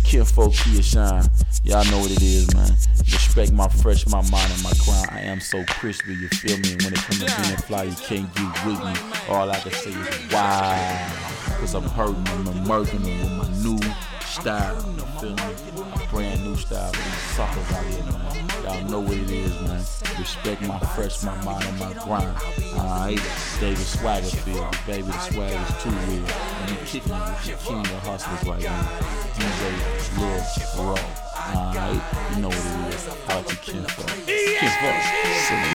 Kinfolk Kia Shine. Y'all know what it is, man. Respect my fresh, my mind, and my grind. I am so crispy, you feel me? When it comes to being fly, you can't get with me. All I can say is wow. Cause I'm hurting, I'm emerging with my new style. You feel me? A brand new style for these suckers out here, man. Y'all know what it is, man. Respect my fresh, my mind, and my grind. Alright, David Swaggerfield, baby, the swag is too real. And you kicking it with your king of hustlers right now. DJ Lil Raw. Alright, you know what it is. How to Kinfolk. Kinfolk.